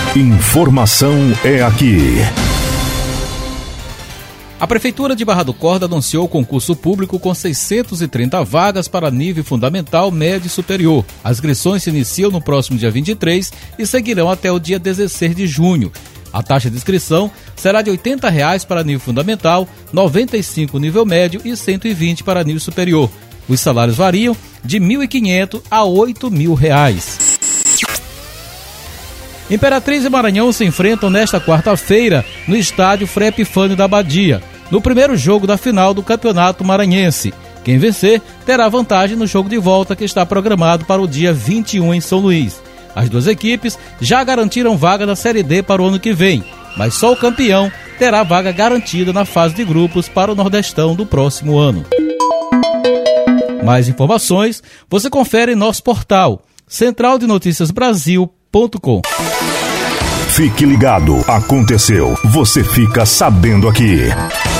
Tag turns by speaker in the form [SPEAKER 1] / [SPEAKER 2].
[SPEAKER 1] Informação é aqui.
[SPEAKER 2] A Prefeitura de Barra do Corda anunciou o concurso público com 630 vagas para nível fundamental, médio e superior. As inscrições se iniciam no próximo dia 23 e seguirão até o dia 16 de junho. A taxa de inscrição será de R$ 80 para nível fundamental, R$ 95 nível médio e R$ 120 para nível superior. Os salários variam de R$ 1.500 a R$ 8.000. Imperatriz e Maranhão se enfrentam nesta quarta-feira no estádio Frei Epifânio da Abadia, no primeiro jogo da final do Campeonato Maranhense. Quem vencer terá vantagem no jogo de volta que está programado para o dia 21 em São Luís. As duas equipes já garantiram vaga na Série D para o ano que vem, mas só o campeão terá vaga garantida na fase de grupos para o Nordestão do próximo ano. Mais informações você confere em nosso portal centraldenoticiasbrasil.com.
[SPEAKER 1] Fique ligado, aconteceu, você fica sabendo aqui.